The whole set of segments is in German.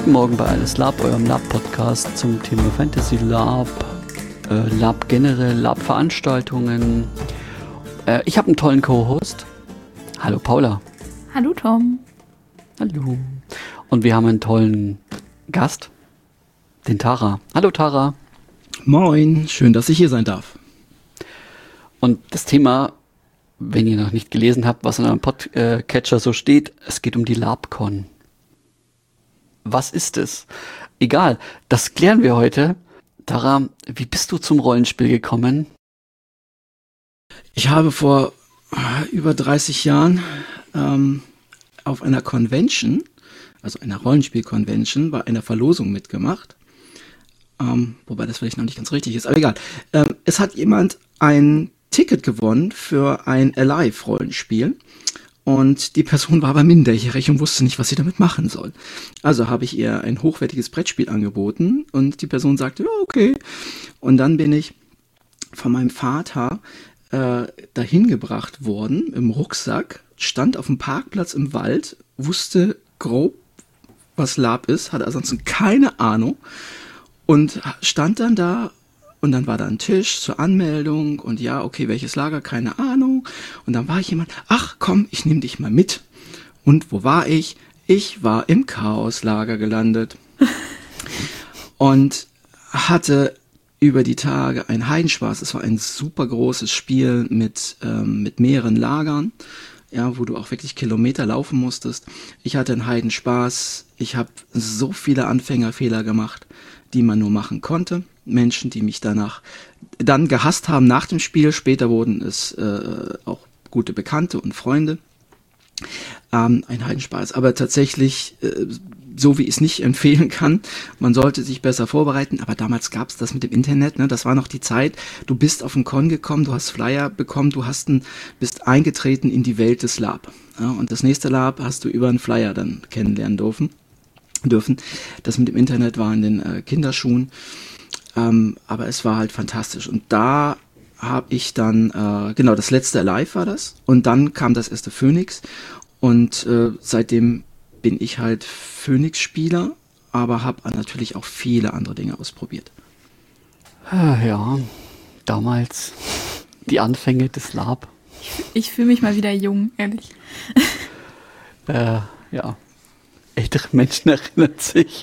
Guten Morgen bei Alles Lab, eurem Lab-Podcast zum Thema Fantasy Lab, Lab generell, Lab-Veranstaltungen. Ich habe einen tollen Co-Host. Hallo Paula. Hallo Tom. Hallo. Und wir haben einen tollen Gast, den Tara. Hallo Tara. Moin, schön, dass ich hier sein darf. Und das Thema, wenn ihr noch nicht gelesen habt, was in eurem Podcatcher so steht, es geht um die LabCon. Was ist es? Egal, das klären wir heute. Tara, wie bist du zum Rollenspiel gekommen? Ich habe vor über 30 Jahren auf einer Convention, also einer Rollenspiel-Convention, bei einer Verlosung mitgemacht. Wobei das vielleicht noch nicht ganz richtig ist, aber egal. Es hat jemand ein Ticket gewonnen für ein Alive-Rollenspiel. Und die Person war aber minderjährig und wusste nicht, was sie damit machen soll. Also habe ich ihr ein hochwertiges Brettspiel angeboten und die Person sagte, ja, okay. Und dann bin ich von meinem Vater dahin gebracht worden im Rucksack, stand auf dem Parkplatz im Wald, wusste grob, was Lab ist, hatte ansonsten keine Ahnung und stand dann da. Und dann war da ein Tisch zur Anmeldung und ja, okay, welches Lager, keine Ahnung. Und dann war ich jemand, ach komm, ich nehme dich mal mit. Und wo war ich? Ich war im Chaoslager gelandet. Und hatte über die Tage einen Heidenspaß. Es war ein super großes Spiel mit mehreren Lagern, ja, wo du auch wirklich Kilometer laufen musstest. Ich hatte einen Heidenspaß. Ich habe so viele Anfängerfehler gemacht, die man nur machen konnte. Menschen, die mich danach dann gehasst haben nach dem Spiel. Später wurden es auch gute Bekannte und Freunde. Ein Heidenspaß. Aber tatsächlich, so wie ich es nicht empfehlen kann, man sollte sich besser vorbereiten. Aber damals gab es das mit dem Internet. Ne? Das war noch die Zeit. Du bist auf den Con gekommen, du hast Flyer bekommen, bist eingetreten in die Welt des Lab. Ja? Und das nächste Lab hast du über einen Flyer dann kennenlernen dürfen. Das mit dem Internet war in den Kinderschuhen. Aber es war halt fantastisch. Und da habe ich dann, das letzte Alive war das. Und dann kam das erste Phoenix. Und seitdem bin ich halt Phoenix-Spieler, aber habe natürlich auch viele andere Dinge ausprobiert. Ja, damals die Anfänge des Lab. Ich fühle mich mal wieder jung, ehrlich. Ja, ältere Menschen erinnern sich.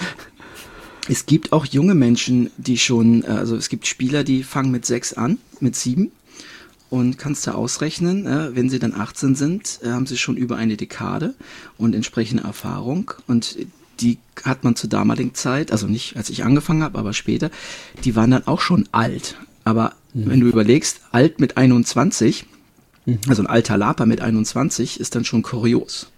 Es gibt auch junge Menschen, die schon, also es gibt Spieler, die fangen mit 6 an, mit 7 und kannst du ausrechnen, wenn sie dann 18 sind, haben sie schon über eine Dekade und entsprechende Erfahrung und die hat man zur damaligen Zeit, also nicht als ich angefangen habe, aber später, die waren dann auch schon alt, aber wenn du überlegst, alt mit 21, also ein alter Laper mit 21 ist dann schon kurios.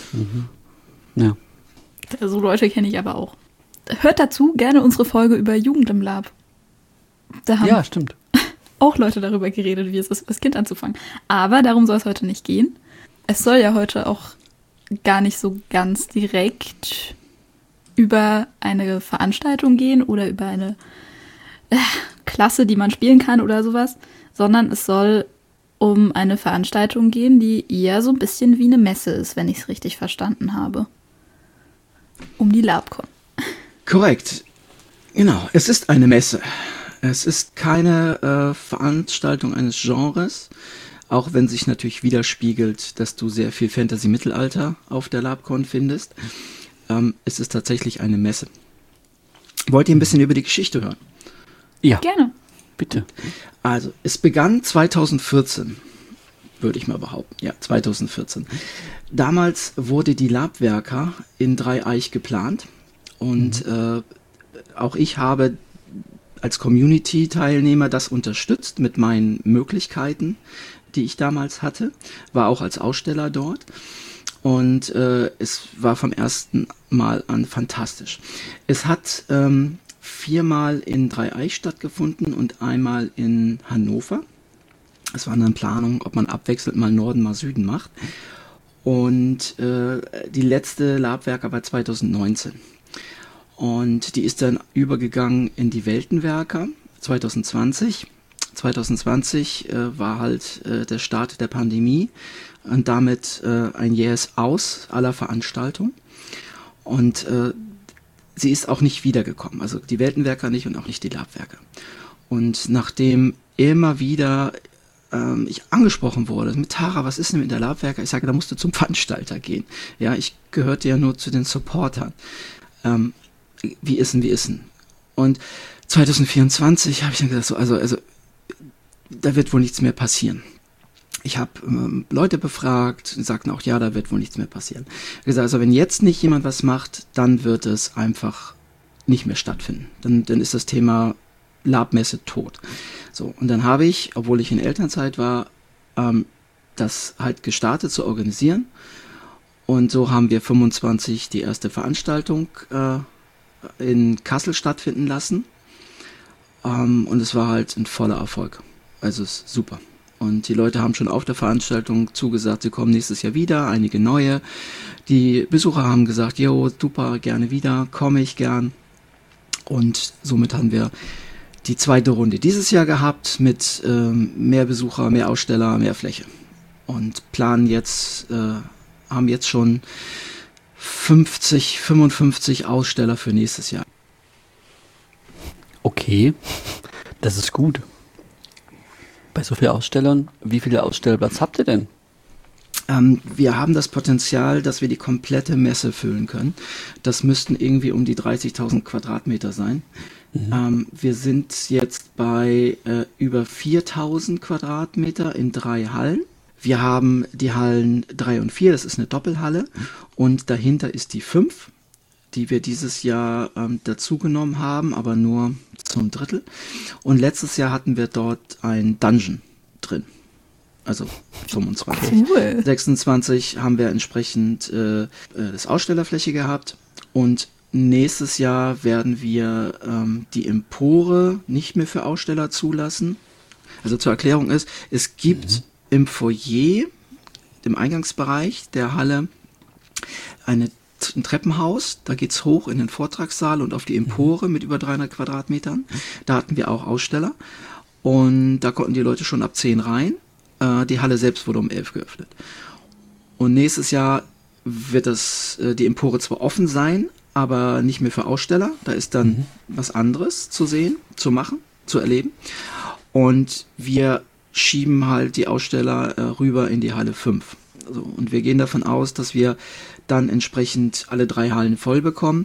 Ja. So Leute kenne ich aber auch. Hört dazu gerne unsere Folge über Jugend im Lab. Da haben Ja, stimmt. auch Leute darüber geredet, wie es ist, als Kind anzufangen. Aber darum soll es heute nicht gehen. Es soll ja heute auch gar nicht so ganz direkt über eine Veranstaltung gehen oder über eine Klasse, die man spielen kann oder sowas, sondern es soll um eine Veranstaltung gehen, die eher so ein bisschen wie eine Messe ist, wenn ich es richtig verstanden habe. Um die LabCon. Korrekt. Genau, es ist eine Messe. Es ist keine Veranstaltung eines Genres, auch wenn sich natürlich widerspiegelt, dass du sehr viel Fantasy-Mittelalter auf der LabCon findest. Es ist tatsächlich eine Messe. Wollt ihr ein bisschen über die Geschichte hören? Ja, Gerne. bitte. Also, es begann 2014, würde ich mal behaupten. Ja, 2014. Damals wurde die Labwerker in Dreieich geplant. Und auch ich habe als Community-Teilnehmer das unterstützt mit meinen Möglichkeiten, die ich damals hatte. War auch als Aussteller dort. Und es war vom ersten Mal an fantastisch. Es hat 4-mal in Dreieich stattgefunden und einmal in Hannover. Es war eine Planung, ob man abwechselnd mal Norden, mal Süden macht. Und die letzte Labwerker war 2019. Und die ist dann übergegangen in die Weltenwerker 2020. 2020 war halt der Start der Pandemie und damit ein jähes Aus aller Veranstaltungen. Und sie ist auch nicht wiedergekommen. Also die Weltenwerker nicht und auch nicht die Labwerke. Und nachdem immer wieder ich angesprochen wurde, mit Tara, was ist denn mit der Labwerker? Ich sage, da musst du zum Veranstalter gehen. Ja, ich gehörte ja nur zu den Supportern. Wie ist denn? Und 2024 habe ich dann gesagt, so, also da wird wohl nichts mehr passieren. Ich habe Leute befragt, die sagten auch, ja, da wird wohl nichts mehr passieren. Ich habe gesagt, also wenn jetzt nicht jemand was macht, dann wird es einfach nicht mehr stattfinden. Dann ist das Thema Labmesse tot. So, und dann habe ich, obwohl ich in Elternzeit war, das halt gestartet zu organisieren. Und so haben wir 25 die erste Veranstaltung in Kassel stattfinden lassen. Und es war halt ein voller Erfolg. Also es ist super. Und die Leute haben schon auf der Veranstaltung zugesagt, sie kommen nächstes Jahr wieder, einige neue. Die Besucher haben gesagt, jo, super, gerne wieder, komme ich gern. Und somit haben wir die zweite Runde dieses Jahr gehabt mit mehr Besucher, mehr Aussteller, mehr Fläche. Und planen jetzt, haben jetzt schon 55 Aussteller für nächstes Jahr. Okay, das ist gut. Bei so vielen Ausstellern, wie viele Ausstellerplatz habt ihr denn? Wir haben das Potenzial, dass wir die komplette Messe füllen können. Das müssten irgendwie um die 30.000 Quadratmeter sein. Wir sind jetzt bei über 4.000 Quadratmeter in 3 Hallen. Wir haben die Hallen 3 und 4, das ist eine Doppelhalle. Und dahinter ist die 5, die wir dieses Jahr dazugenommen haben, aber nur zum Drittel. Und letztes Jahr hatten wir dort ein Dungeon drin. Also 25. Cool. 26 haben wir entsprechend das Ausstellerfläche gehabt. Und nächstes Jahr werden wir die Empore nicht mehr für Aussteller zulassen. Also zur Erklärung ist, es gibt im Foyer, im Eingangsbereich der Halle, ein Treppenhaus, da geht's hoch in den Vortragssaal und auf die Empore mit über 300 Quadratmetern. Da hatten wir auch Aussteller und da konnten die Leute schon ab 10 rein. Die Halle selbst wurde um 11 geöffnet. Und nächstes Jahr wird die Empore zwar offen sein, aber nicht mehr für Aussteller. Da ist dann was anderes zu sehen, zu machen, zu erleben. Und wir schieben halt die Aussteller rüber in die Halle 5. So, und wir gehen davon aus, dass wir dann entsprechend alle 3 Hallen voll bekommen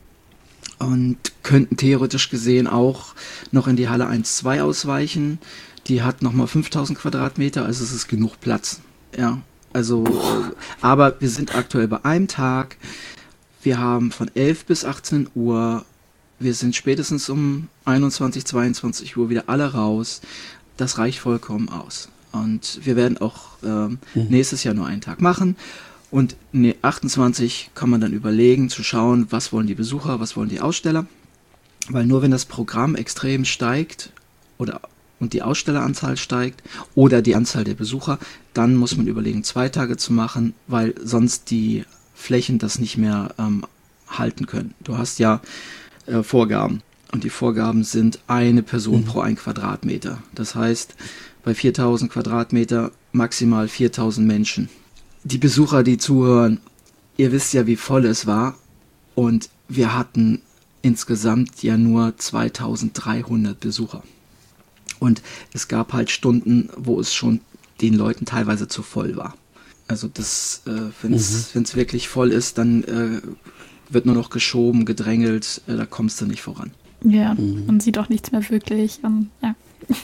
und könnten theoretisch gesehen auch noch in die Halle 1-2 ausweichen. Die hat nochmal 5.000 Quadratmeter, also es ist genug Platz. Ja, also, aber wir sind aktuell bei einem Tag. Wir haben von 11 bis 18 Uhr, wir sind spätestens um 21, 22 Uhr wieder alle raus. Das reicht vollkommen aus. Und wir werden auch nächstes Jahr nur einen Tag machen. Und 28 kann man dann überlegen, zu schauen, was wollen die Besucher, was wollen die Aussteller. Weil nur wenn das Programm extrem steigt und die Ausstelleranzahl steigt oder die Anzahl der Besucher, dann muss man überlegen, 2 Tage zu machen, weil sonst die Flächen das nicht mehr halten können. Du hast ja Vorgaben und die Vorgaben sind eine Person pro 1 Quadratmeter. Das heißt, bei 4.000 Quadratmeter maximal 4.000 Menschen. Die Besucher, die zuhören, ihr wisst ja, wie voll es war und wir hatten insgesamt ja nur 2.300 Besucher. Und es gab halt Stunden, wo es schon den Leuten teilweise zu voll war. Also das, wenn es wirklich voll ist, dann wird nur noch geschoben, gedrängelt, da kommst du nicht voran. Ja, man sieht auch nichts mehr wirklich. Ja.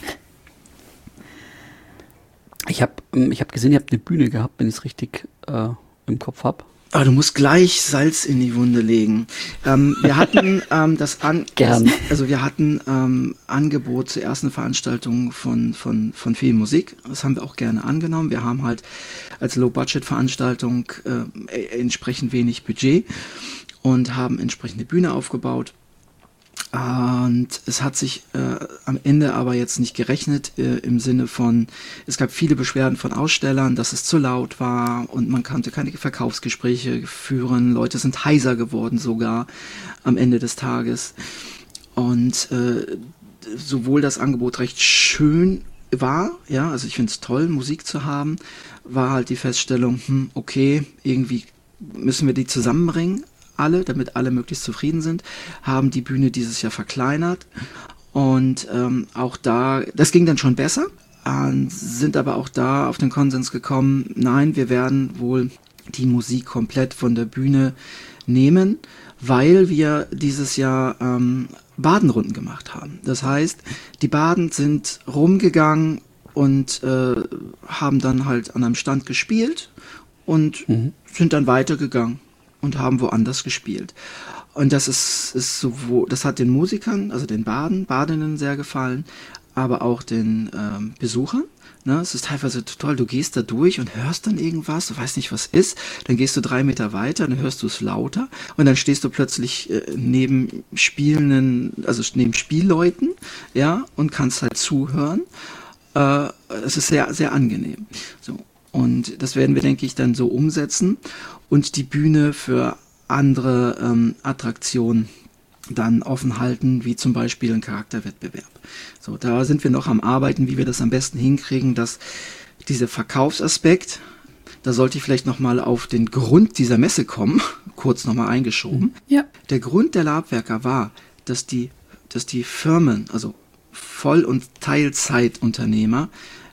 Ich hab gesehen, ihr habt eine Bühne gehabt, wenn ich es richtig im Kopf habe. Ah, du musst gleich Salz in die Wunde legen. Wir hatten wir hatten Angebot zur ersten Veranstaltung von viel Musik. Das haben wir auch gerne angenommen. Wir haben halt als Low-Budget-Veranstaltung entsprechend wenig Budget und haben entsprechende Bühne aufgebaut. Und es hat sich am Ende aber jetzt nicht gerechnet im Sinne von, es gab viele Beschwerden von Ausstellern, dass es zu laut war und man konnte keine Verkaufsgespräche führen. Leute sind heiser geworden sogar am Ende des Tages. Und sowohl das Angebot recht schön war, ja, also ich finde es toll, Musik zu haben, war halt die Feststellung, okay, irgendwie müssen wir die zusammenbringen. alle, damit alle möglichst zufrieden sind, haben die Bühne dieses Jahr verkleinert. Und auch da, das ging dann schon besser, sind aber auch da auf den Konsens gekommen, nein, wir werden wohl die Musik komplett von der Bühne nehmen, weil wir dieses Jahr Badenrunden gemacht haben. Das heißt, die Baden sind rumgegangen und haben dann halt an einem Stand gespielt und sind dann weitergegangen und haben woanders gespielt. Und das ist so, das hat den Musikern, also den Badinnen sehr gefallen, aber auch den Besuchern. Ne? Es ist teilweise toll, du gehst da durch und hörst dann irgendwas, du weißt nicht, was ist, dann gehst du 3 Meter weiter, dann hörst du es lauter und dann stehst du plötzlich neben Spielleuten, ja, und kannst halt zuhören. Es ist sehr, sehr angenehm. So. Und das werden wir, denke ich, dann so umsetzen und die Bühne für andere Attraktionen dann offen halten, wie zum Beispiel ein Charakterwettbewerb. So, da sind wir noch am Arbeiten, wie wir das am besten hinkriegen, dass dieser Verkaufsaspekt, da sollte ich vielleicht nochmal auf den Grund dieser Messe kommen, kurz nochmal eingeschoben. Ja. Der Grund der Labwerker war, dass die Firmen, also Voll- und Teilzeitunternehmer,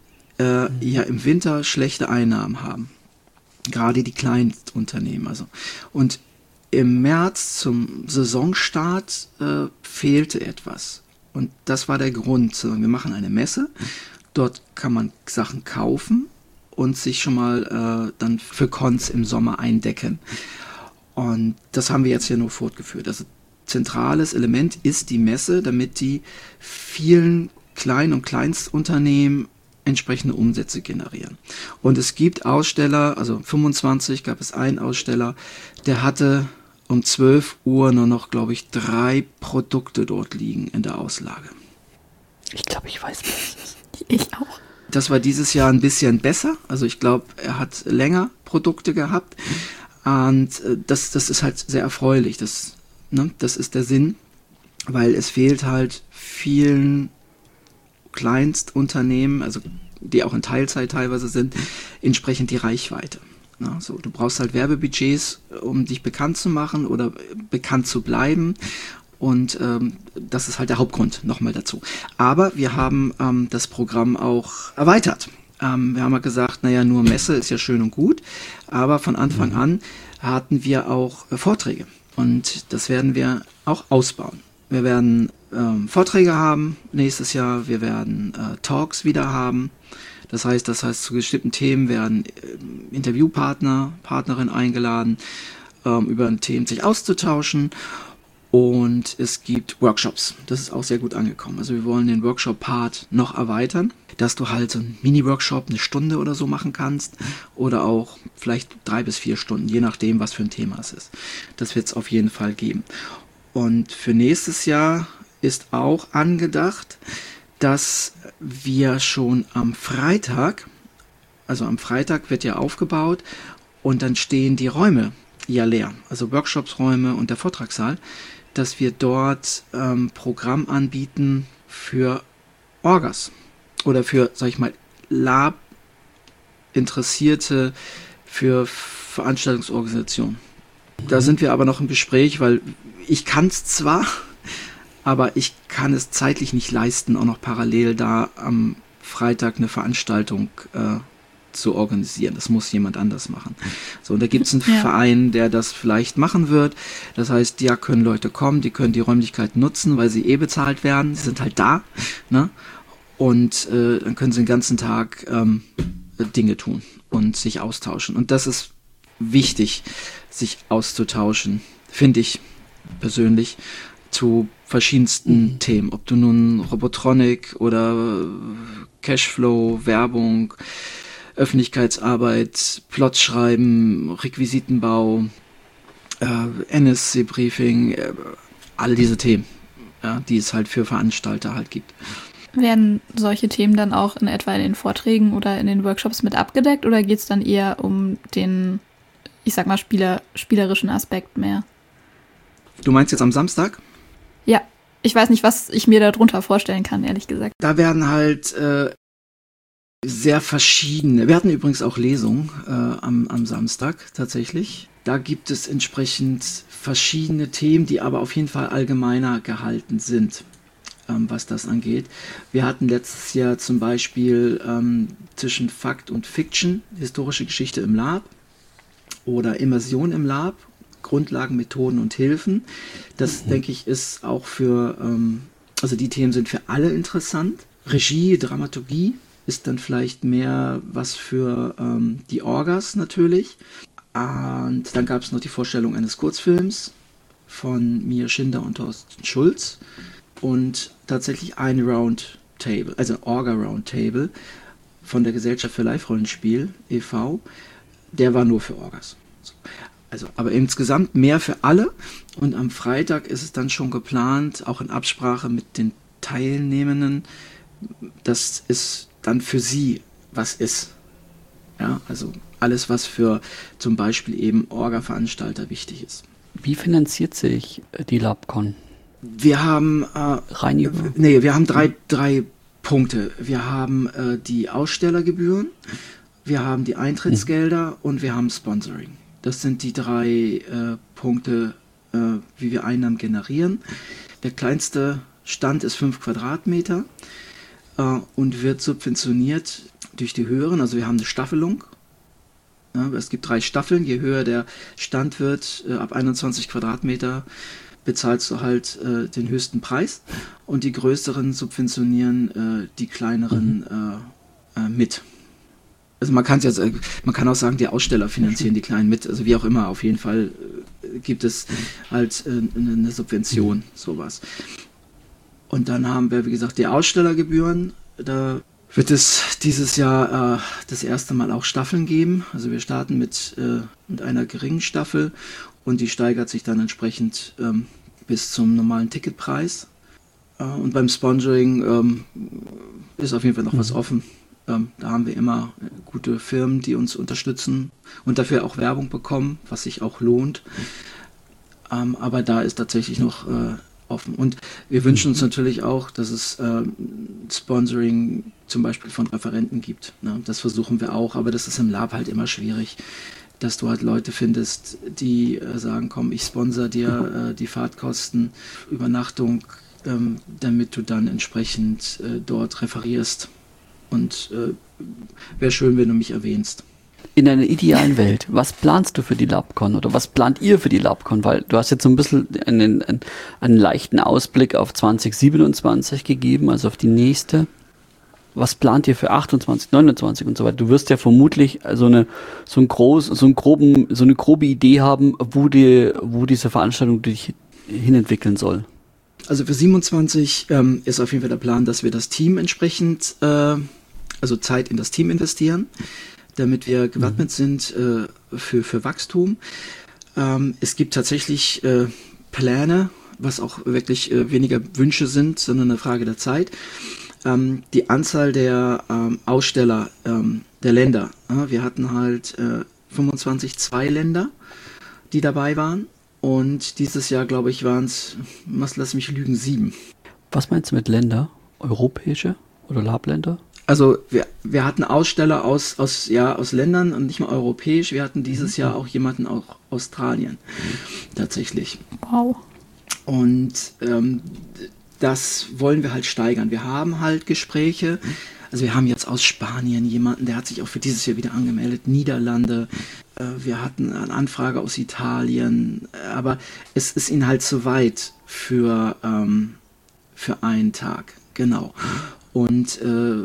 ja im Winter schlechte Einnahmen haben. Gerade die Kleinstunternehmen. Also. Und im März zum Saisonstart fehlte etwas. Und das war der Grund. Wir machen eine Messe. Dort kann man Sachen kaufen und sich schon mal dann für Cons im Sommer eindecken. Und das haben wir jetzt hier nur fortgeführt. Also zentrales Element ist die Messe, damit die vielen Klein- und Kleinstunternehmen entsprechende Umsätze generieren. Und es gibt Aussteller, also 25 gab es einen Aussteller, der hatte um 12 Uhr nur noch, glaube ich, 3 Produkte dort liegen in der Auslage. Ich glaube, ich weiß, was es ist. Ich auch. Das war dieses Jahr ein bisschen besser. Also ich glaube, er hat länger Produkte gehabt. Und das ist halt sehr erfreulich. Das ist der Sinn, weil es fehlt halt vielen Kleinstunternehmen, also die auch in Teilzeit teilweise sind, entsprechend die Reichweite. Ja, so, du brauchst halt Werbebudgets, um dich bekannt zu machen oder bekannt zu bleiben. Und das ist halt der Hauptgrund nochmal dazu. Aber wir haben das Programm auch erweitert. Wir haben ja gesagt, naja, nur Messe ist ja schön und gut. Aber von Anfang an hatten wir auch Vorträge. Und das werden wir auch ausbauen. Wir werden Vorträge haben nächstes Jahr. Wir werden Talks wieder haben. Das heißt, zu bestimmten Themen werden Interviewpartnerinnen eingeladen, über Themen sich auszutauschen. Und es gibt Workshops. Das ist auch sehr gut angekommen. Also wir wollen den Workshop-Part noch erweitern, dass du halt so einen Mini-Workshop 1 Stunde oder so machen kannst oder auch vielleicht 3 bis 4 Stunden, je nachdem, was für ein Thema es ist. Das wird es auf jeden Fall geben. Und für nächstes Jahr ist auch angedacht, dass wir schon am Freitag wird ja aufgebaut und dann stehen die Räume ja leer, also Workshopsräume und der Vortragssaal, dass wir dort Programm anbieten für Orgas oder für, sag ich mal, Lab-Interessierte, für Veranstaltungsorganisationen. Da sind wir aber noch im Gespräch, weil ich kann es zwar, aber ich kann es zeitlich nicht leisten, auch noch parallel da am Freitag eine Veranstaltung zu organisieren. Das muss jemand anders machen. So, und da gibt es einen Verein, der das vielleicht machen wird. Das heißt, ja, können Leute kommen, die können die Räumlichkeit nutzen, weil sie bezahlt werden. Sie sind halt da, ne? Und dann können sie den ganzen Tag Dinge tun und sich austauschen. Und das ist wichtig, sich auszutauschen, finde ich persönlich, zu verschiedensten Themen. Ob du nun Robotronik oder Cashflow, Werbung, Öffentlichkeitsarbeit, Plots schreiben, Requisitenbau, NSC-Briefing, all diese Themen, ja, die es halt für Veranstalter halt gibt. Werden solche Themen dann auch in etwa in den Vorträgen oder in den Workshops mit abgedeckt oder geht es dann eher um den, ich sag mal, spielerischen Aspekt mehr? Du meinst jetzt am Samstag? Ja, ich weiß nicht, was ich mir darunter vorstellen kann, ehrlich gesagt. Da werden halt sehr verschiedene, wir hatten übrigens auch Lesungen am Samstag tatsächlich. Da gibt es entsprechend verschiedene Themen, die aber auf jeden Fall allgemeiner gehalten sind, was das angeht. Wir hatten letztes Jahr zum Beispiel zwischen Fakt und Fiction, historische Geschichte im Lab oder Immersion im Lab, Grundlagen, Methoden und Hilfen. Das, denke ich, ist auch für, also die Themen sind für alle interessant. Regie, Dramaturgie ist dann vielleicht mehr was für die Orgas natürlich. Und dann gab es noch die Vorstellung eines Kurzfilms von Mia Schinder und Thorsten Schulz und tatsächlich ein Roundtable, also Orga-Roundtable von der Gesellschaft für Live-Rollenspiel e.V., der war nur für Orgas. Also, aber insgesamt mehr für alle und am Freitag ist es dann schon geplant, auch in Absprache mit den Teilnehmenden, dass es dann für sie was ist. Ja, also alles, was für zum Beispiel eben Orga-Veranstalter wichtig ist. Wie finanziert sich die LabCon? Wir haben wir haben drei Punkte. Wir haben die Ausstellergebühren, wir haben die Eintrittsgelder und wir haben Sponsoring. Das sind die drei Punkte, wie wir Einnahmen generieren. Der kleinste Stand ist 5 Quadratmeter und wird subventioniert durch die höheren. Also wir haben eine Staffelung. Ja, es gibt 3 Staffeln. Je höher der Stand wird, ab 21 Quadratmeter bezahlst du halt den höchsten Preis. Und die größeren subventionieren die kleineren mit. Also man kann auch sagen, die Aussteller finanzieren die Kleinen mit. Also wie auch immer, auf jeden Fall gibt es halt eine Subvention, sowas. Und dann haben wir, wie gesagt, die Ausstellergebühren. Da wird es dieses Jahr das erste Mal auch Staffeln geben. Also wir starten mit einer geringen Staffel und die steigert sich dann entsprechend bis zum normalen Ticketpreis. Und beim Sponsoring ist auf jeden Fall noch was offen. Da haben wir immer gute Firmen, die uns unterstützen und dafür auch Werbung bekommen, was sich auch lohnt. Aber da ist tatsächlich noch offen. Und wir wünschen uns natürlich auch, dass es Sponsoring zum Beispiel von Referenten gibt. Ne? Das versuchen wir auch, aber das ist im Lab halt immer schwierig, dass du halt Leute findest, die sagen, komm, ich sponsor dir die Fahrtkosten, Übernachtung, damit du dann entsprechend dort referierst. Und wäre schön, wenn du mich erwähnst. In einer idealen Welt, was planst du für die LabCon oder was plant ihr für die LabCon? Weil du hast jetzt so ein bisschen einen leichten Ausblick auf 2027 gegeben, also auf die nächste. Was plant ihr für 28, 29 und so weiter? Du wirst ja vermutlich so eine grobe Idee haben, wo diese Veranstaltung dich hinentwickeln soll. Also für 27 ist auf jeden Fall der Plan, dass wir das Team entsprechend, also Zeit in das Team investieren, damit wir gewappnet sind für Wachstum. Es gibt tatsächlich Pläne, was auch wirklich weniger Wünsche sind, sondern eine Frage der Zeit. Die Anzahl der Aussteller der Länder. Wir hatten halt 25 Länder, die dabei waren. Und dieses Jahr, glaube ich, waren es, lass mich lügen, 7. Was meinst du mit Länder? Europäische oder Labländer? Also wir hatten Aussteller aus Ländern und nicht mal europäisch. Wir hatten dieses Jahr auch jemanden aus Australien, tatsächlich. Wow. Und das wollen wir halt steigern. Wir haben halt Gespräche. Also wir haben jetzt aus Spanien jemanden, der hat sich auch für dieses Jahr wieder angemeldet. Niederlande. Wir hatten eine Anfrage aus Italien. Aber es ist ihnen halt zu weit für einen Tag. Genau. Und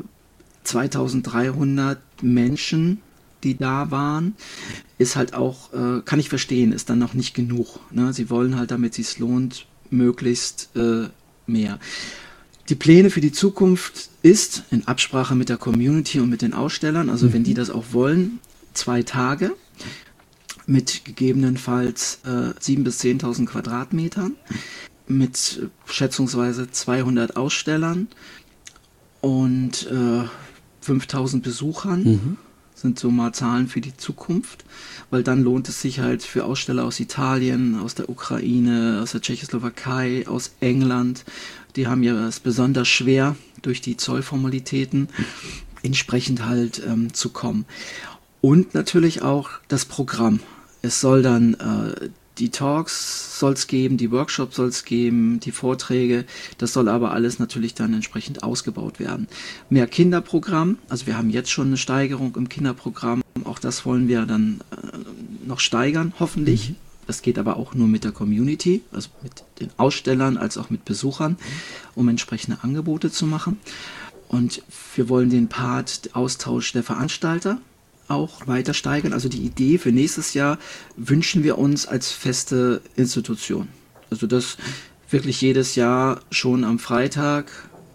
2300 Menschen, die da waren, ist halt auch, kann ich verstehen, ist dann noch nicht genug. Ne? Sie wollen halt, damit es sich lohnt, möglichst mehr. Die Pläne für die Zukunft ist, in Absprache mit der Community und mit den Ausstellern, also wenn die das auch wollen, 2 Tage mit gegebenenfalls 7.000 bis 10.000 Quadratmetern, mit schätzungsweise 200 Ausstellern und 5.000 Besuchern. Sind so mal Zahlen für die Zukunft, weil dann lohnt es sich halt für Aussteller aus Italien, aus der Ukraine, aus der Tschechoslowakei, aus England. Die haben ja es besonders schwer, durch die Zollformalitäten entsprechend halt zu kommen. Und natürlich auch das Programm. Es soll dann die Talks soll es geben, die Workshops soll es geben, die Vorträge. Das soll aber alles natürlich dann entsprechend ausgebaut werden. Mehr Kinderprogramm, also wir haben jetzt schon eine Steigerung im Kinderprogramm. Auch das wollen wir dann noch steigern, hoffentlich. Das geht aber auch nur mit der Community, also mit den Ausstellern als auch mit Besuchern, um entsprechende Angebote zu machen. Und wir wollen den Part Austausch der Veranstalter auch weiter steigern. Also die Idee für nächstes Jahr wünschen wir uns als feste Institution. Also dass wirklich jedes Jahr schon am Freitag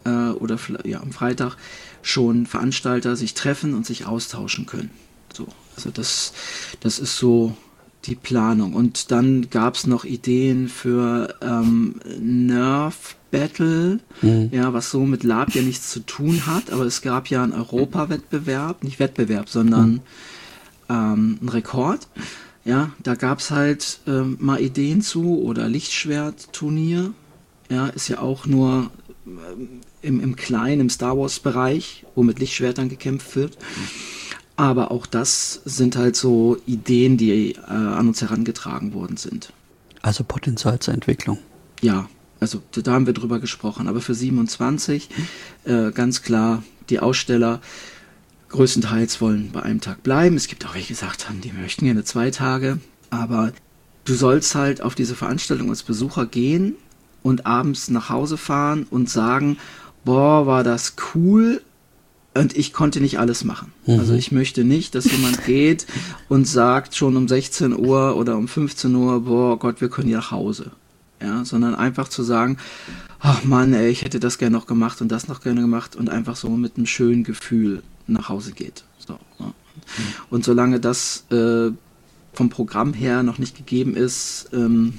am Freitag schon Veranstalter sich treffen und sich austauschen können. So, also das ist so die Planung. Und dann gab es noch Ideen für Nerf Battle, was so mit Lab ja nichts zu tun hat, aber es gab ja einen Europa-Wettbewerb, nicht Wettbewerb, sondern einen Rekord. Ja, da gab es halt mal Ideen zu oder Lichtschwert-Turnier. Ja, ist ja auch nur im kleinen, im Star Wars-Bereich, wo mit Lichtschwertern gekämpft wird. Aber auch das sind halt so Ideen, die an uns herangetragen worden sind. Also Potenzial zur Entwicklung. Ja, also da haben wir drüber gesprochen. Aber für 27 ganz klar, die Aussteller größtenteils wollen bei einem Tag bleiben. Es gibt auch welche, die gesagt haben, die möchten gerne 2 Tage. Aber du sollst halt auf diese Veranstaltung als Besucher gehen und abends nach Hause fahren und sagen, boah, war das cool. Und ich konnte nicht alles machen. Also ich möchte nicht, dass jemand geht und sagt schon um 16 Uhr oder um 15 Uhr, boah Gott, wir können hier nach Hause. Ja, sondern einfach zu sagen, ach Mann, ey, ich hätte das gerne noch gemacht und das noch gerne gemacht und einfach so mit einem schönen Gefühl nach Hause geht. So, ja. Und solange das vom Programm her noch nicht gegeben ist, und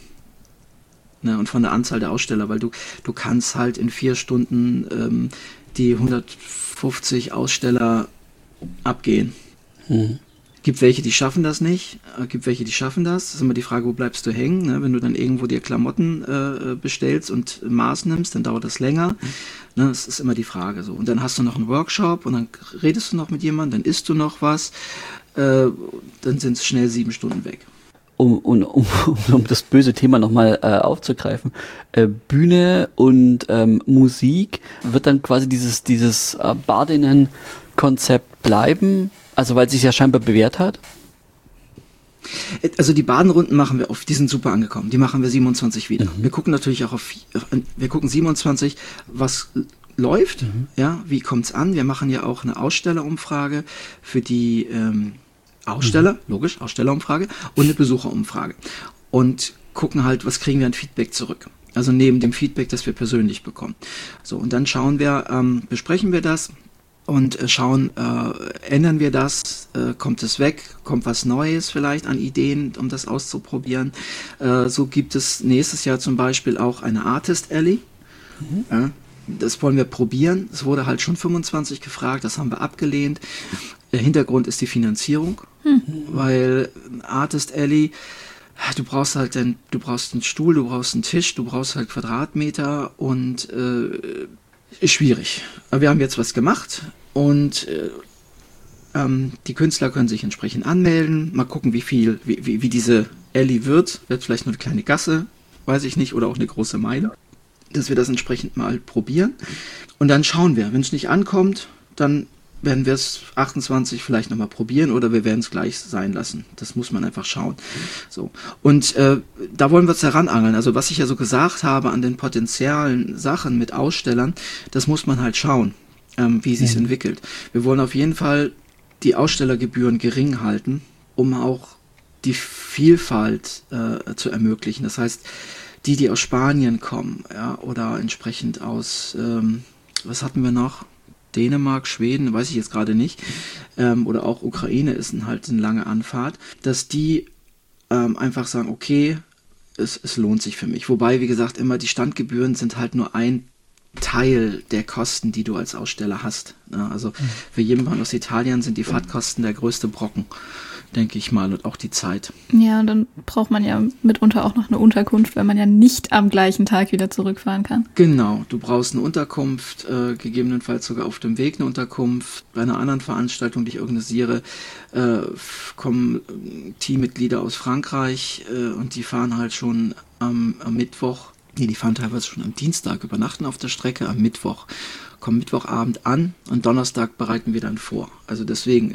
von der Anzahl der Aussteller, weil du kannst halt in 4 Stunden die 150 Aussteller abgehen. Gibt welche, die schaffen das nicht, gibt welche, die schaffen das. Das ist immer die Frage, wo bleibst du hängen? Ne? Wenn du dann irgendwo dir Klamotten bestellst und Maß nimmst, dann dauert das länger. Ne? Das ist immer die Frage so. Und dann hast du noch einen Workshop und dann redest du noch mit jemandem, dann isst du noch was, dann sind es schnell 7 Stunden weg. Um das böse Thema nochmal aufzugreifen, Bühne und Musik, wird dann quasi dieses Bardinnen-Konzept bleiben, also weil es sich ja scheinbar bewährt hat? Also die Badenrunden machen wir die sind super angekommen, die machen wir 27 wieder. Wir gucken natürlich auch wir gucken 27, was läuft, ja, wie kommt's an? Wir machen ja auch eine Ausstellerumfrage für die Aussteller, logisch, Ausstellerumfrage und eine Besucherumfrage. Und gucken halt, was kriegen wir an Feedback zurück. Also neben dem Feedback, das wir persönlich bekommen. So, und dann schauen wir, besprechen wir das und schauen, ändern wir das, kommt es weg, kommt was Neues vielleicht an Ideen, um das auszuprobieren. So gibt es nächstes Jahr zum Beispiel auch eine Artist Alley. Ja, das wollen wir probieren. Es wurde halt schon 25 gefragt, das haben wir abgelehnt. Der Hintergrund ist die Finanzierung, weil Artist Alley, du brauchst einen Stuhl, du brauchst einen Tisch, du brauchst halt Quadratmeter und ist schwierig. Aber wir haben jetzt was gemacht und die Künstler können sich entsprechend anmelden. Mal gucken, wie diese Alley wird vielleicht nur eine kleine Gasse, weiß ich nicht, oder auch eine große Meile. Dass wir das entsprechend mal probieren. Und dann schauen wir. Wenn es nicht ankommt, dann werden wir es 28 vielleicht nochmal probieren oder wir werden es gleich sein lassen. Das muss man einfach schauen. So. Und da wollen wir uns heranangeln. Also was ich ja so gesagt habe an den potenziellen Sachen mit Ausstellern, das muss man halt schauen, wie sich entwickelt. Wir wollen auf jeden Fall die Ausstellergebühren gering halten, um auch die Vielfalt zu ermöglichen. Das heißt, die aus Spanien kommen, ja, oder entsprechend aus, was hatten wir noch? Dänemark, Schweden, weiß ich jetzt gerade nicht, oder auch Ukraine ist halt eine lange Anfahrt, dass die einfach sagen, okay, es lohnt sich für mich. Wobei, wie gesagt, immer die Standgebühren sind halt nur ein Teil der Kosten, die du als Aussteller hast. Ja, also für jemanden aus Italien sind die Fahrtkosten der größte Brocken. denke ich mal, und auch die Zeit. Ja, und dann braucht man ja mitunter auch noch eine Unterkunft, weil man ja nicht am gleichen Tag wieder zurückfahren kann. Genau, du brauchst eine Unterkunft, gegebenenfalls sogar auf dem Weg eine Unterkunft. Bei einer anderen Veranstaltung, die ich organisiere, kommen Teammitglieder aus Frankreich und die fahren halt schon am Mittwoch, die fahren teilweise schon am Dienstag, übernachten auf der Strecke, am Mittwoch, kommen Mittwochabend an und Donnerstag bereiten wir dann vor. Also deswegen,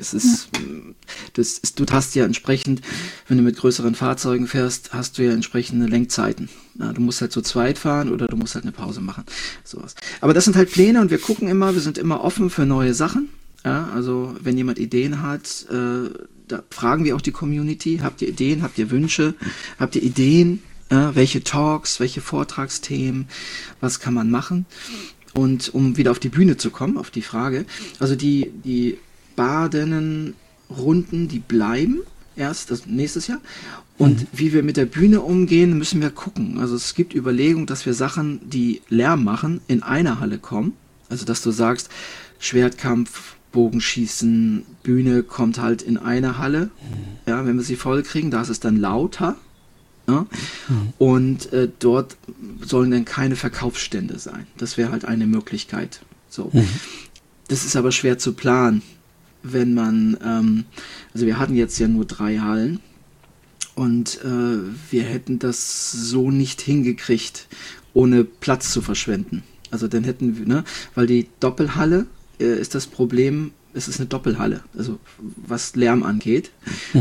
du hast ja entsprechend, wenn du mit größeren Fahrzeugen fährst, hast du ja entsprechende Lenkzeiten. Ja, du musst halt zu zweit fahren oder du musst halt eine Pause machen. Sowas. Aber das sind halt Pläne und wir gucken immer, wir sind immer offen für neue Sachen. Ja, also wenn jemand Ideen hat, da fragen wir auch die Community, habt ihr Ideen, habt ihr Wünsche, habt ihr Ideen, welche Talks, welche Vortragsthemen, was kann man machen? Und um wieder auf die Bühne zu kommen, auf die Frage, also die Badenenrunden, die bleiben erst nächstes Jahr. Und wie wir mit der Bühne umgehen, müssen wir gucken. Also es gibt Überlegungen, dass wir Sachen, die Lärm machen, in einer Halle kommen. Also dass du sagst, Schwertkampf, Bogenschießen, Bühne kommt halt in eine Halle. Ja, wenn wir sie voll kriegen, da ist es dann lauter. Ja? Und dort sollen dann keine Verkaufsstände sein. Das wäre halt eine Möglichkeit. So. Das ist aber schwer zu planen, wenn man, also wir hatten jetzt ja nur 3 Hallen und wir hätten das so nicht hingekriegt, ohne Platz zu verschwenden. Also dann hätten wir, ne, weil die Doppelhalle ist das Problem, es ist eine Doppelhalle, also was Lärm angeht.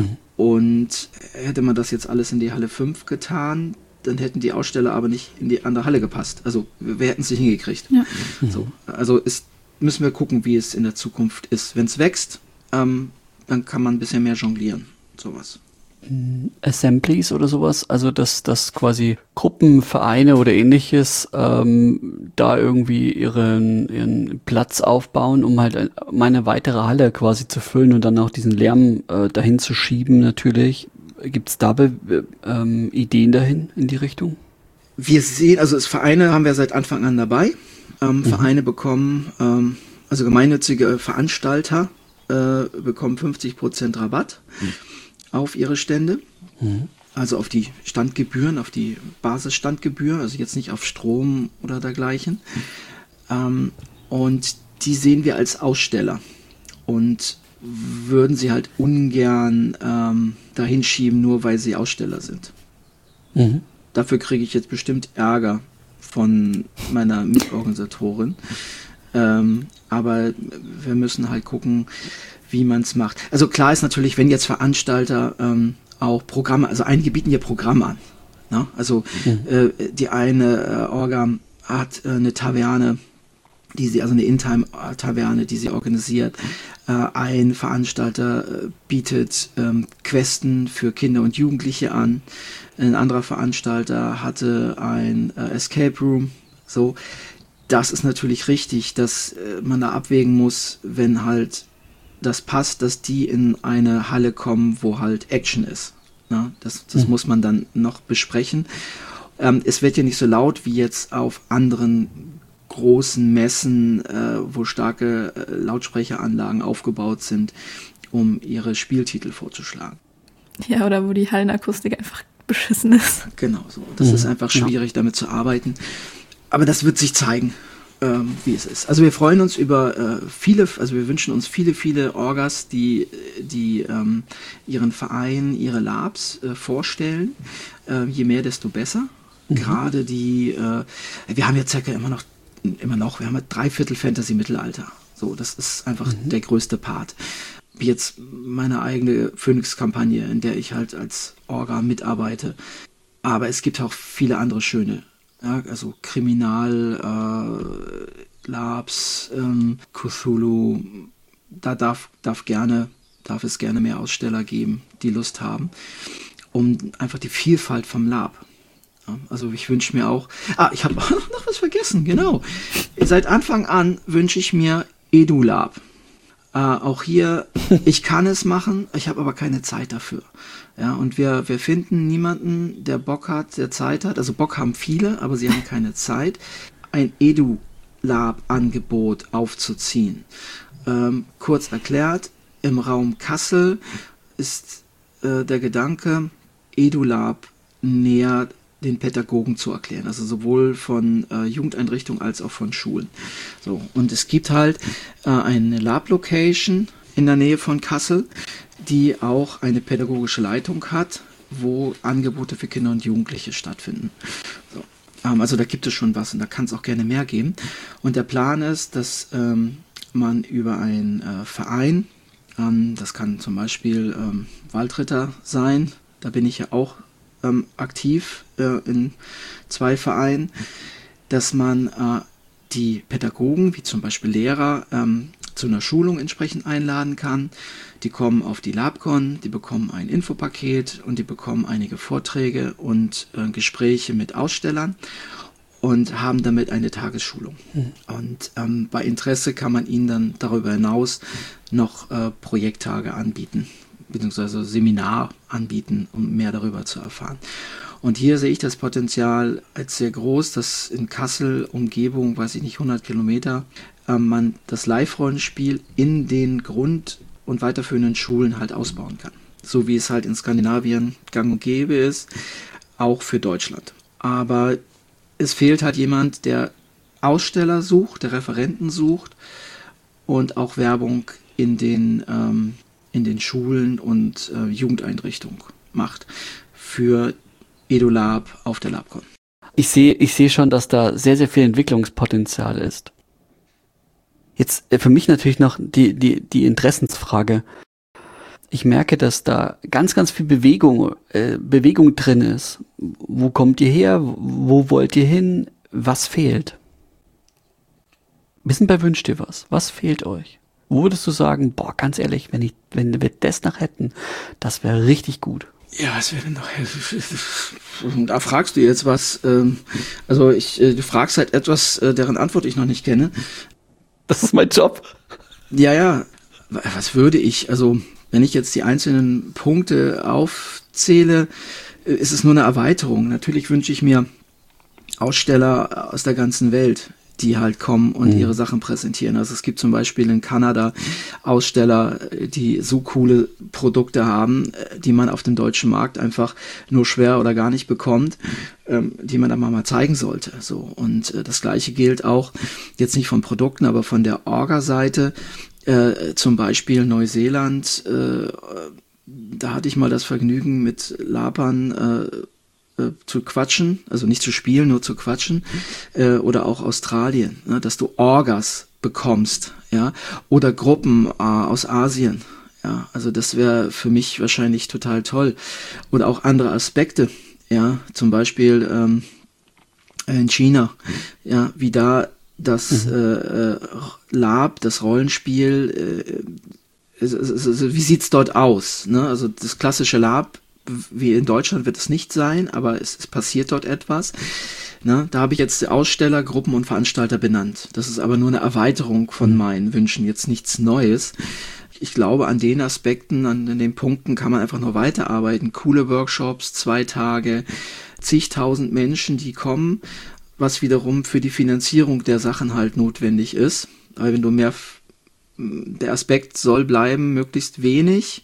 Und hätte man das jetzt alles in die Halle 5 getan, dann hätten die Aussteller aber nicht in die andere Halle gepasst. Also wir hätten es nicht hingekriegt. Ja. So, also müssen wir gucken, wie es in der Zukunft ist. Wenn es wächst, dann kann man ein bisschen mehr jonglieren. Sowas. Assemblies oder sowas, also dass quasi Gruppen, Vereine oder ähnliches da irgendwie ihren Platz aufbauen, um halt eine weitere Halle quasi zu füllen und dann auch diesen Lärm dahin zu schieben natürlich. Gibt es da Ideen dahin in die Richtung? Wir sehen, also Vereine haben wir seit Anfang an dabei. Vereine bekommen, also gemeinnützige Veranstalter bekommen 50% Rabatt auf ihre Stände, also auf die Standgebühren, auf die Basisstandgebühr, also jetzt nicht auf Strom oder dergleichen. Und die sehen wir als Aussteller und würden sie halt ungern dahin schieben, nur weil sie Aussteller sind. Dafür kriege ich jetzt bestimmt Ärger von meiner Mitorganisatorin. Aber wir müssen halt gucken, wie man es macht. Also klar ist natürlich, wenn jetzt Veranstalter auch Programme, also einige bieten ja Programme an. Ne? Also die eine Orga hat eine Taverne, also eine In-Time-Taverne, die sie organisiert. Ein Veranstalter bietet Questen für Kinder und Jugendliche an. Ein anderer Veranstalter hatte ein Escape Room. So, das ist natürlich richtig, dass man da abwägen muss, wenn halt das passt, dass die in eine Halle kommen, wo halt Action ist. Na, das muss man dann noch besprechen. Es wird ja nicht so laut wie jetzt auf anderen großen Messen, wo starke Lautsprecheranlagen aufgebaut sind, um ihre Spieltitel vorzuschlagen. Ja, oder wo die Hallenakustik einfach beschissen ist. Genau so. Das ist einfach schwierig, damit zu arbeiten. Aber das wird sich zeigen, wie es ist. Also wir freuen uns über wir wünschen uns viele Orgas, die ihren Verein, ihre Labs vorstellen. Je mehr, desto besser. Gerade wir haben ja circa immer noch, wir haben ja 3/4 Fantasy-Mittelalter. So, das ist einfach der größte Part. Wie jetzt meine eigene Phoenix-Kampagne, in der ich halt als Orga mitarbeite. Aber es gibt auch viele andere schöne. Ja, also Kriminal, Labs, Cthulhu, da darf es gerne mehr Aussteller geben, die Lust haben, um einfach die Vielfalt vom Lab. Ja, also ich wünsche mir auch, ich habe noch was vergessen, genau. Seit Anfang an wünsche ich mir EduLab. Auch hier, ich kann es machen, ich habe aber keine Zeit dafür. Ja, und wir finden niemanden, der Bock hat, der Zeit hat. Also Bock haben viele, aber sie haben keine Zeit, ein EduLab-Angebot aufzuziehen. Kurz erklärt, im Raum Kassel ist der Gedanke, EduLab näher den Pädagogen zu erklären, also sowohl von Jugendeinrichtungen als auch von Schulen. So, und es gibt halt eine Lab-Location in der Nähe von Kassel, die auch eine pädagogische Leitung hat, wo Angebote für Kinder und Jugendliche stattfinden. So, also da gibt es schon was und da kann es auch gerne mehr geben. Und der Plan ist, dass man über einen Verein, das kann zum Beispiel Waldritter sein, da bin ich ja auch aktiv in 2 Vereinen, dass man die Pädagogen, wie zum Beispiel Lehrer, zu einer Schulung entsprechend einladen kann. Die kommen auf die LabCon, die bekommen ein Infopaket und die bekommen einige Vorträge und Gespräche mit Ausstellern und haben damit eine Tagesschulung. Und bei Interesse kann man ihnen dann darüber hinaus noch Projekttage anbieten, beziehungsweise Seminar anbieten, um mehr darüber zu erfahren. Und hier sehe ich das Potenzial als sehr groß, dass in Kassel, Umgebung, weiß ich nicht, 100 Kilometer, man das Live-Rollenspiel in den Grund- und weiterführenden Schulen halt ausbauen kann. So wie es halt in Skandinavien gang und gäbe ist, auch für Deutschland. Aber es fehlt halt jemand, der Aussteller sucht, der Referenten sucht und auch Werbung in den Schulen und Jugendeinrichtungen macht für EduLab auf der LabCon. Ich sehe schon, dass da sehr, sehr viel Entwicklungspotenzial ist. Jetzt für mich natürlich noch die Interessensfrage. Ich merke, dass da ganz, ganz viel Bewegung drin ist. Wo kommt ihr her? Wo wollt ihr hin? Was fehlt? Bisschen bei Wünscht ihr was? Was fehlt euch? Wo würdest du sagen, boah, ganz ehrlich, wenn wir das noch hätten, das wäre richtig gut? Ja, was wäre denn noch? Da fragst du jetzt was. Also du fragst halt etwas, deren Antwort ich noch nicht kenne. Das ist mein Job. Ja. Was würde ich? Also wenn ich jetzt die einzelnen Punkte aufzähle, ist es nur eine Erweiterung. Natürlich wünsche ich mir Aussteller aus der ganzen Welt, die halt kommen und ihre Sachen präsentieren. Also es gibt zum Beispiel in Kanada Aussteller, die so coole Produkte haben, die man auf dem deutschen Markt einfach nur schwer oder gar nicht bekommt, die man dann mal zeigen sollte. So. Und das Gleiche gilt auch, jetzt nicht von Produkten, aber von der Orga-Seite, zum Beispiel Neuseeland, da hatte ich mal das Vergnügen mit Lapern zu quatschen, also nicht zu spielen, nur zu quatschen, oder auch Australien, ne, dass du Orgas bekommst, ja, oder Gruppen aus Asien, ja, also das wäre für mich wahrscheinlich total toll. Oder auch andere Aspekte, ja, zum Beispiel in China, ja, wie da das Lab, das Rollenspiel, wie sieht's dort aus, ne, also das klassische Lab, wie in Deutschland wird es nicht sein, aber es passiert dort etwas. Na, da habe ich jetzt Aussteller, Gruppen und Veranstalter benannt. Das ist aber nur eine Erweiterung von meinen Wünschen, jetzt nichts Neues. Ich glaube, an den Aspekten, an den Punkten kann man einfach noch weiterarbeiten. Coole Workshops, 2 Tage, zigtausend Menschen, die kommen, was wiederum für die Finanzierung der Sachen halt notwendig ist. Weil wenn du der Aspekt soll bleiben, möglichst wenig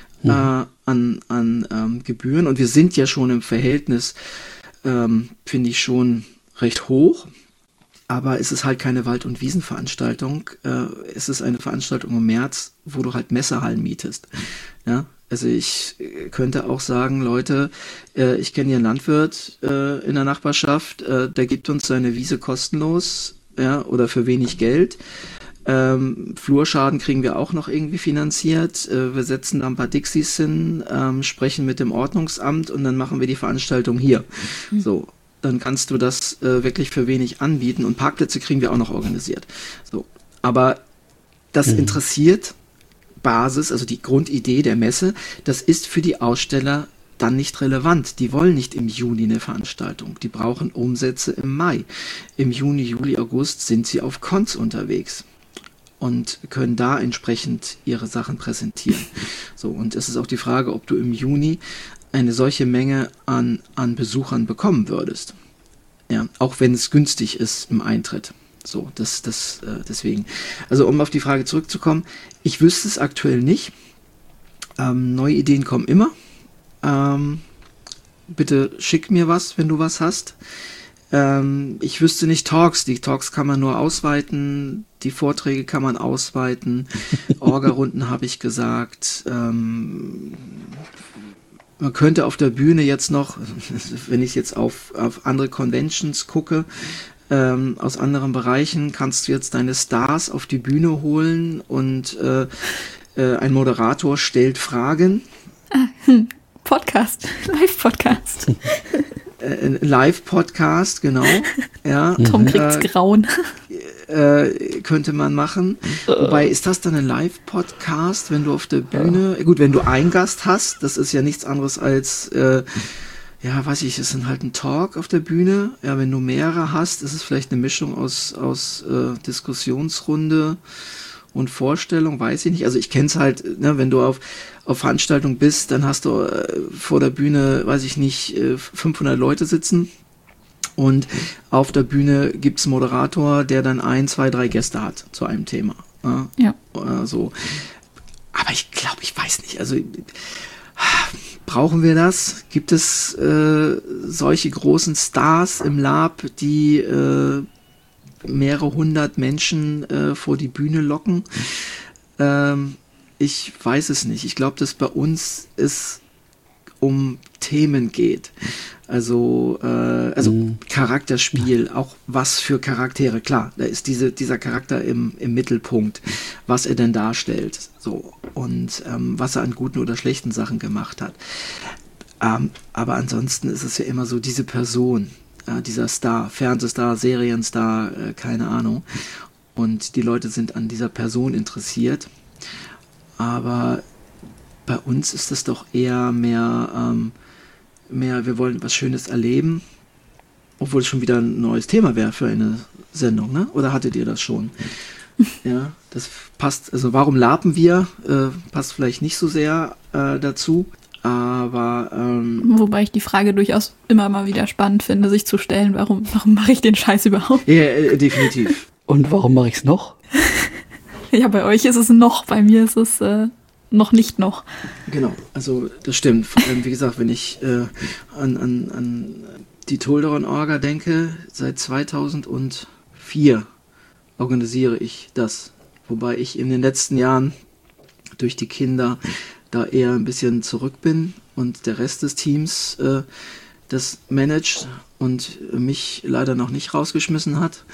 an Gebühren, und wir sind ja schon im Verhältnis, finde ich, schon recht hoch, aber es ist halt keine Wald- und Wiesenveranstaltung, es ist eine Veranstaltung im März, wo du halt Messehallen mietest, ja, also ich könnte auch sagen, Leute, ich kenne hier einen Landwirt in der Nachbarschaft, der gibt uns seine Wiese kostenlos, ja, oder für wenig Geld. Flurschaden kriegen wir auch noch irgendwie finanziert. Wir setzen da ein paar Dixies hin, sprechen mit dem Ordnungsamt und dann machen wir die Veranstaltung hier. So, dann kannst du das wirklich für wenig anbieten und Parkplätze kriegen wir auch noch organisiert. So, aber das interessiert Basis, also die Grundidee der Messe, das ist für die Aussteller dann nicht relevant. Die wollen nicht im Juni eine Veranstaltung. Die brauchen Umsätze im Mai. Im Juni, Juli, August sind sie auf Cons unterwegs und können da entsprechend ihre Sachen präsentieren. So, und es ist auch die Frage, ob du im Juni eine solche Menge an Besuchern bekommen würdest. Ja, auch wenn es günstig ist im Eintritt. So, deswegen. Also um auf die Frage zurückzukommen, ich wüsste es aktuell nicht. Neue Ideen kommen immer. Bitte schick mir was, wenn du was hast. Ich wüsste nicht Talks. Die Talks kann man nur ausweiten. Die Vorträge kann man ausweiten. Orga-Runden habe ich gesagt. Man könnte auf der Bühne jetzt noch, wenn ich jetzt auf andere Conventions gucke, aus anderen Bereichen, kannst du jetzt deine Stars auf die Bühne holen und ein Moderator stellt Fragen. Podcast, Live-Podcast. Live-Podcast, genau. Ja, Tom kriegt's Grauen. Könnte man machen. Wobei, ist das dann ein Live-Podcast, wenn du auf der Bühne, gut, wenn du einen Gast hast, das ist ja nichts anderes als, weiß ich, es ist halt ein Talk auf der Bühne. Ja, wenn du mehrere hast, ist es vielleicht eine Mischung aus Diskussionsrunde und Vorstellung, weiß ich nicht. Also ich kenne es halt, ne, wenn du auf Veranstaltung bist, dann hast du vor der Bühne, weiß ich nicht, 500 Leute sitzen und auf der Bühne gibt's einen Moderator, der dann 1, 2, 3 Gäste hat zu einem Thema. Ja. So. Aber ich glaube, ich weiß nicht, also brauchen wir das? Gibt es solche großen Stars im Lab, die mehrere hundert Menschen vor die Bühne locken? Ich weiß es nicht. Ich glaube, dass bei uns es um Themen geht. Also Charakterspiel, auch was für Charaktere. Klar, da ist dieser Charakter im Mittelpunkt, was er denn darstellt. So. Und was er an guten oder schlechten Sachen gemacht hat. Aber ansonsten ist es ja immer so, diese Person, dieser Star, Fernsehstar, Serienstar, keine Ahnung. Und die Leute sind an dieser Person interessiert. Aber bei uns ist es doch eher mehr, wir wollen was Schönes erleben, obwohl es schon wieder ein neues Thema wäre für eine Sendung, ne? Oder hattet ihr das schon? Ja, das passt, also warum lapen wir, passt vielleicht nicht so sehr dazu, aber wobei ich die Frage durchaus immer mal wieder spannend finde, sich zu stellen, warum mache ich den Scheiß überhaupt? Ja, definitiv. Und warum mache ich es noch? Ja, bei euch ist es noch, bei mir ist es noch nicht noch. Genau, also das stimmt. Vor allem, wie gesagt, wenn ich an die Tulderon-Orga denke, seit 2004 organisiere ich das. Wobei ich in den letzten Jahren durch die Kinder da eher ein bisschen zurück bin und der Rest des Teams das managt und mich leider noch nicht rausgeschmissen hat.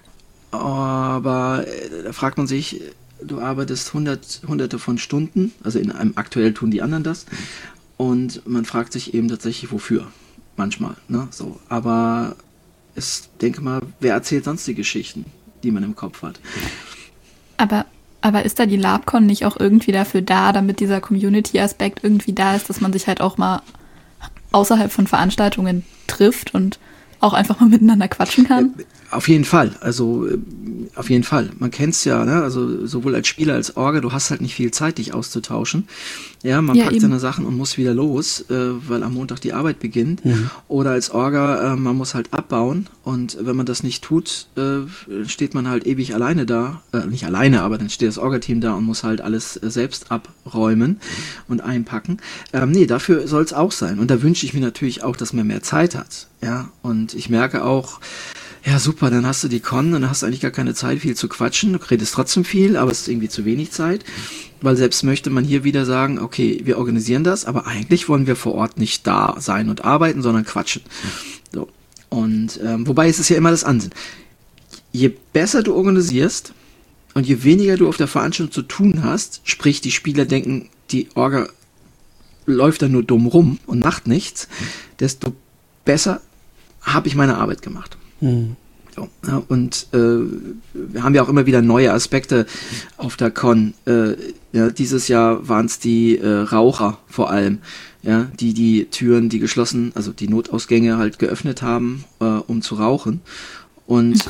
Aber da fragt man sich, du arbeitest hunderte von Stunden, also aktuell tun die anderen das, und man fragt sich eben tatsächlich, wofür, manchmal, ne, so. Aber ich denke mal, wer erzählt sonst die Geschichten, die man im Kopf hat? Aber ist da die LabCon nicht auch irgendwie dafür da, damit dieser Community-Aspekt irgendwie da ist, dass man sich halt auch mal außerhalb von Veranstaltungen trifft und auch einfach mal miteinander quatschen kann? Auf jeden Fall, also auf jeden Fall. Man kennt's ja, ne? Also sowohl als Spieler als Orga, du hast halt nicht viel Zeit, dich auszutauschen. Ja, man packt seine Sachen und muss wieder los, weil am Montag die Arbeit beginnt. Mhm. Oder als Orga, man muss halt abbauen, und wenn man das nicht tut, steht man halt ewig alleine da. Nicht alleine, aber dann steht das Orga-Team da und muss halt alles selbst abräumen und einpacken. Nee, dafür soll's auch sein. Und da wünsche ich mir natürlich auch, dass man mehr Zeit hat. Ja, und ich merke auch, ja super, dann hast du die Con, dann hast du eigentlich gar keine Zeit, viel zu quatschen. Du redest trotzdem viel, aber es ist irgendwie zu wenig Zeit. Weil selbst möchte man hier wieder sagen, okay, wir organisieren das, aber eigentlich wollen wir vor Ort nicht da sein und arbeiten, sondern quatschen. So. Und wobei es ist ja immer das Ansinnen. Je besser du organisierst und je weniger du auf der Veranstaltung zu tun hast, sprich die Spieler denken, die Orga läuft da nur dumm rum und macht nichts, desto besser habe ich meine Arbeit gemacht. Mhm. So, ja, und wir haben ja auch immer wieder neue Aspekte auf der Con. Ja, dieses Jahr waren es die Raucher vor allem, ja, die Türen, die geschlossen, also die Notausgänge halt geöffnet haben, um zu rauchen. Und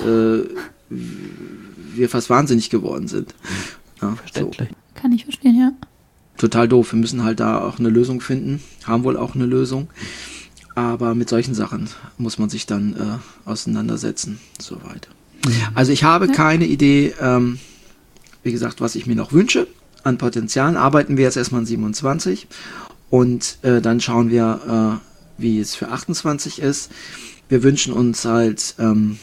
wir fast wahnsinnig geworden sind. Ja, verständlich. So. Kann ich verstehen, ja. Total doof. Wir müssen halt da auch eine Lösung finden. Haben wohl auch eine Lösung. Aber mit solchen Sachen muss man sich dann auseinandersetzen. Soweit. Also ich habe keine Idee, wie gesagt, was ich mir noch wünsche. an Potenzialen arbeiten wir jetzt erstmal an 27 und dann schauen wir, wie es für 28 ist. Wir wünschen uns halt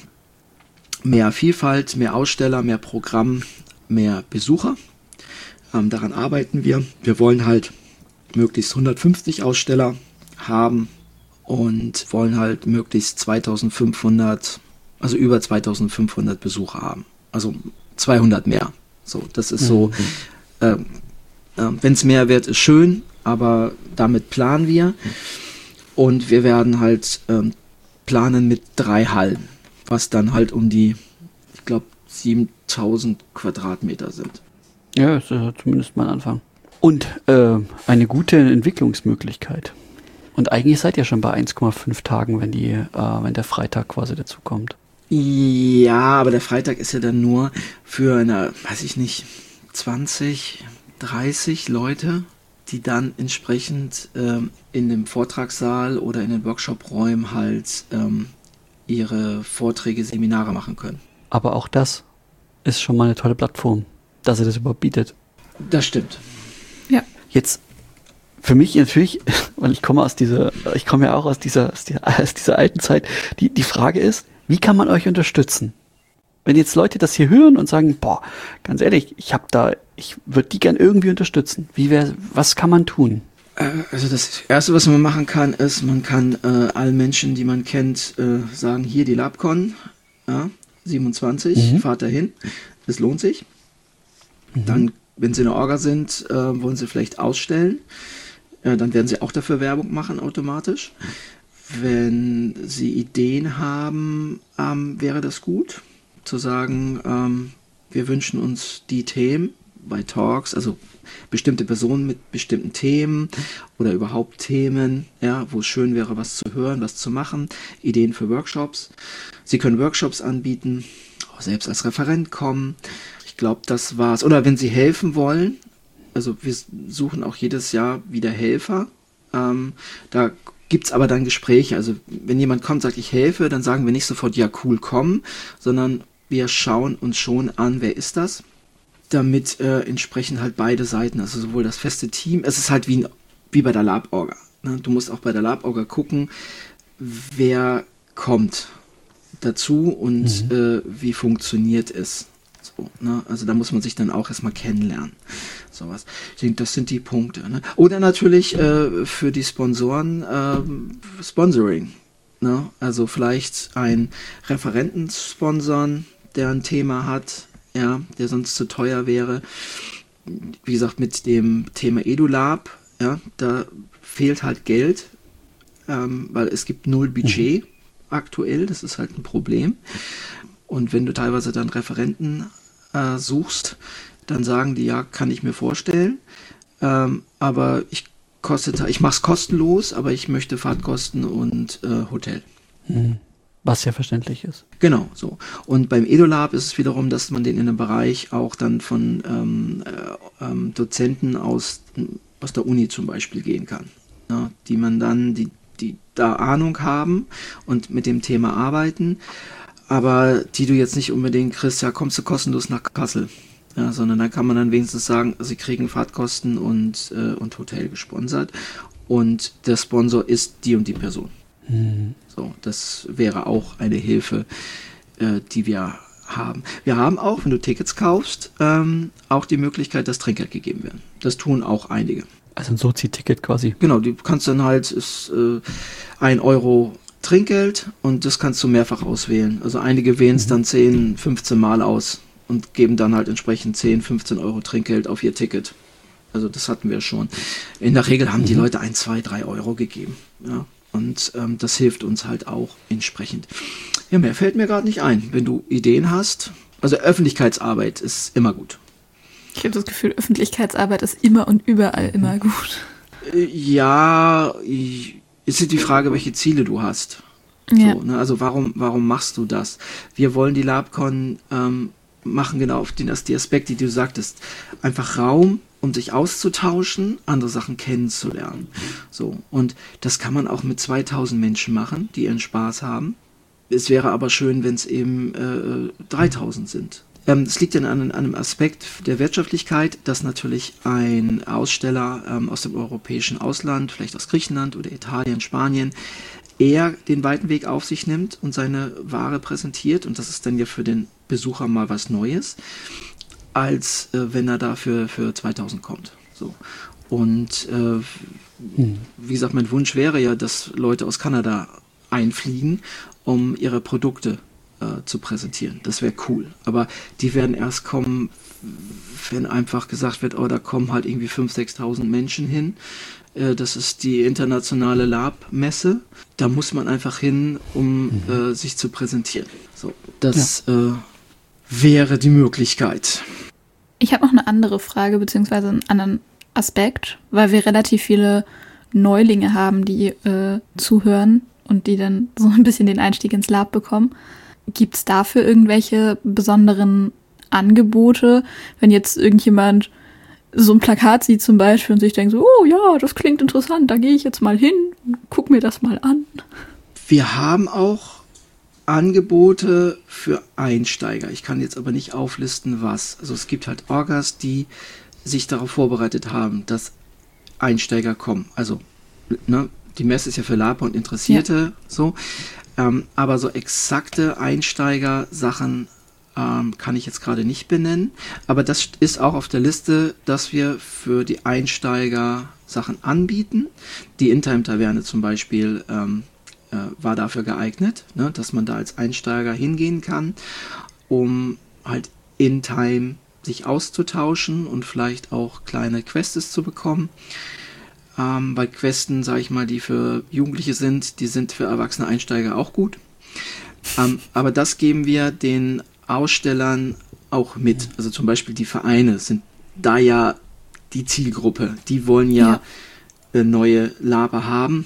mehr Vielfalt, mehr Aussteller, mehr Programm, mehr Besucher. Daran arbeiten wir. Wir wollen halt möglichst 150 Aussteller haben und wollen halt möglichst 2500, also über 2500 Besucher haben. Also 200 mehr. So, das ist so, wenn es mehr wird, ist schön, aber damit planen wir. Und wir werden halt planen mit 3 Hallen, was dann halt um die, ich glaube, 7000 Quadratmeter sind. Ja, das ist ja zumindest mal ein Anfang. Und eine gute Entwicklungsmöglichkeit. Und eigentlich seid ihr schon bei 1,5 Tagen, wenn der Freitag quasi dazu kommt. Ja, aber der Freitag ist ja dann nur für eine, weiß ich nicht, 20, 30 Leute, die dann entsprechend in dem Vortragssaal oder in den Workshop-Räumen halt ihre Vorträge, Seminare machen können. Aber auch das ist schon mal eine tolle Plattform, dass ihr das überhaupt bietet. Das stimmt. Ja. Jetzt für mich natürlich, weil ich komme ja auch aus dieser alten Zeit, die Frage ist, wie kann man euch unterstützen? Wenn jetzt Leute das hier hören und sagen, boah, ganz ehrlich, ich würde die gern irgendwie unterstützen. Was kann man tun? Also das Erste, was man machen kann, ist, man kann allen Menschen, die man kennt, sagen, hier die LabCon, ja, 27, fahrt dahin, es lohnt sich. Dann, wenn sie in der Orga sind, wollen sie vielleicht ausstellen. Dann werden sie auch dafür Werbung machen automatisch. Wenn sie Ideen haben, wäre das gut, zu sagen, wir wünschen uns die Themen bei Talks, also bestimmte Personen mit bestimmten Themen oder überhaupt Themen, ja, wo es schön wäre, was zu hören, was zu machen, Ideen für Workshops. Sie können Workshops anbieten, selbst als Referent kommen. Ich glaube, das war's. Oder wenn Sie helfen wollen, also wir suchen auch jedes Jahr wieder Helfer. Da gibt's aber dann Gespräche. Also wenn jemand kommt, sagt, ich helfe, dann sagen wir nicht sofort, ja cool, komm, sondern wir schauen uns schon an, wer ist das, damit entsprechend halt beide Seiten, also sowohl das feste Team, es ist halt wie bei der Lab-Orga. Ne? Du musst auch bei der Lab-Orga gucken, wer kommt dazu und wie funktioniert es. So, ne? Also da muss man sich dann auch erstmal kennenlernen. Sowas. Ich denke, das sind die Punkte. Ne? Oder natürlich für die Sponsoren Sponsoring. Ne? Also vielleicht einen Referenten sponsern, der ein Thema hat, ja, der sonst zu teuer wäre. Wie gesagt, mit dem Thema EduLab, ja, da fehlt halt Geld, weil es gibt 0 Budget aktuell, das ist halt ein Problem. Und wenn du teilweise dann Referenten suchst, dann sagen die, ja, kann ich mir vorstellen, aber ich mache es kostenlos, aber ich möchte Fahrtkosten und Hotel. Was ja verständlich ist. Genau, so. Und beim EduLab ist es wiederum, dass man den in einem Bereich auch dann von Dozenten aus der Uni zum Beispiel gehen kann. Ja, die man dann, die da Ahnung haben und mit dem Thema arbeiten, aber die du jetzt nicht unbedingt kriegst, ja, kommst du kostenlos nach Kassel. Ja, sondern da kann man dann wenigstens sagen, sie kriegen Fahrtkosten und Hotel gesponsert und der Sponsor ist die und die Person. So, das wäre auch eine Hilfe, die wir haben. Wir haben auch, wenn du Tickets kaufst, auch die Möglichkeit, dass Trinkgeld gegeben werden. Das tun auch einige. Also ein Sozi-Ticket quasi. Genau, du kannst dann halt, ist 1 Euro Trinkgeld und das kannst du mehrfach auswählen. Also einige wählen es dann 10, 15 Mal aus und geben dann halt entsprechend 10, 15 Euro Trinkgeld auf ihr Ticket. Also das hatten wir schon. In der Regel haben die Leute 1, 2, 3 Euro gegeben. Ja. Und das hilft uns halt auch entsprechend. Ja, mehr fällt mir gerade nicht ein. Wenn du Ideen hast, also Öffentlichkeitsarbeit ist immer gut. Ich habe das Gefühl, Öffentlichkeitsarbeit ist immer und überall immer gut. Ja, ist die Frage, welche Ziele du hast. Ja. So, ne? Also warum machst du das? Wir wollen die LabCon machen genau auf die Aspekte, die du sagtest. Einfach Raum, um sich auszutauschen, andere Sachen kennenzulernen. So, und das kann man auch mit 2000 Menschen machen, die ihren Spaß haben. Es wäre aber schön, wenn es eben 3000 sind. Es liegt an einem Aspekt der Wirtschaftlichkeit, dass natürlich ein Aussteller aus dem europäischen Ausland, vielleicht aus Griechenland oder Italien, Spanien, eher den weiten Weg auf sich nimmt und seine Ware präsentiert. Und das ist dann ja für den Besucher mal was Neues, als wenn er dafür für 2000 kommt. So. Und wie gesagt, mein Wunsch wäre ja, dass Leute aus Kanada einfliegen, um ihre Produkte zu präsentieren. Das wäre cool. Aber die werden erst kommen, wenn einfach gesagt wird, oh, da kommen halt irgendwie 5.000, 6.000 Menschen hin. Das ist die internationale Lab-Messe. Da muss man einfach hin, um sich zu präsentieren. So, das wäre die Möglichkeit. Ich habe noch eine andere Frage, beziehungsweise einen anderen Aspekt, weil wir relativ viele Neulinge haben, die zuhören und die dann so ein bisschen den Einstieg ins Lab bekommen. Gibt es dafür irgendwelche besonderen Angebote, wenn jetzt irgendjemand so ein Plakat sieht zum Beispiel und sich denkt so, oh ja, das klingt interessant, da gehe ich jetzt mal hin und guck mir das mal an. Wir haben auch Angebote für Einsteiger. Ich kann jetzt aber nicht auflisten, was. Also es gibt halt Orgas, die sich darauf vorbereitet haben, dass Einsteiger kommen. Also die Messe ist ja für Laper und Interessierte, so. Aber so exakte Einsteiger-Sachen kann ich jetzt gerade nicht benennen. Aber das ist auch auf der Liste, dass wir für die Einsteiger Sachen anbieten. Die In-Time-Taverne zum Beispiel war dafür geeignet, ne, dass man da als Einsteiger hingehen kann, um halt in-Time sich auszutauschen und vielleicht auch kleine Quests zu bekommen. Bei Questen, sage ich mal, die für Jugendliche sind, die sind für erwachsene Einsteiger auch gut. Aber das geben wir den Ausstellern auch mit. Also zum Beispiel die Vereine sind da ja die Zielgruppe. Die wollen ja neue Laber haben.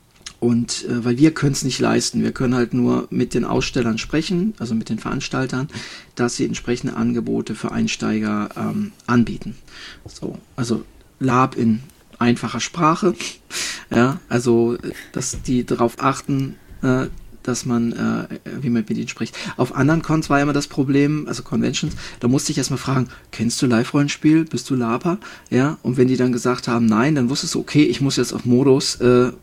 Und weil wir können es nicht leisten, wir können halt nur mit den Ausstellern sprechen, also mit den Veranstaltern, dass sie entsprechende Angebote für Einsteiger anbieten. So, also Lab in einfacher Sprache, ja, also dass die darauf achten, dass man, wie man mit ihnen spricht. Auf anderen Cons war ja immer das Problem, also Conventions, da musste ich erstmal fragen, kennst du Live-Rollenspiel, bist du Laper? Ja, und wenn die dann gesagt haben, nein, dann wusstest du, okay, ich muss jetzt auf Modus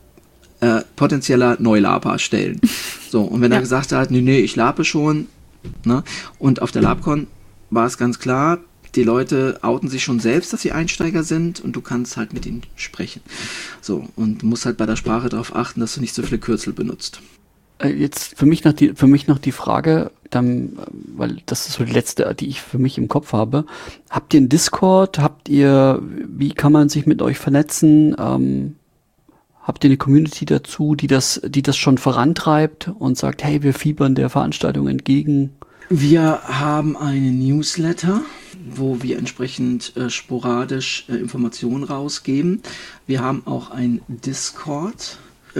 potenzieller Neulaper stellen. So, und wenn er gesagt hat, nee, ich lape schon, ne? Und auf der LabCon war es ganz klar, die Leute outen sich schon selbst, dass sie Einsteiger sind und du kannst halt mit ihnen sprechen. So, und du musst halt bei der Sprache darauf achten, dass du nicht so viele Kürzel benutzt. Jetzt für mich noch die Frage, dann, weil das ist so die letzte, die ich für mich im Kopf habe. Habt ihr einen Discord? Wie kann man sich mit euch vernetzen? Habt ihr eine Community dazu, die das schon vorantreibt und sagt, hey, wir fiebern der Veranstaltung entgegen? Wir haben einen Newsletter, wo wir entsprechend sporadisch Informationen rausgeben. Wir haben auch ein Discord,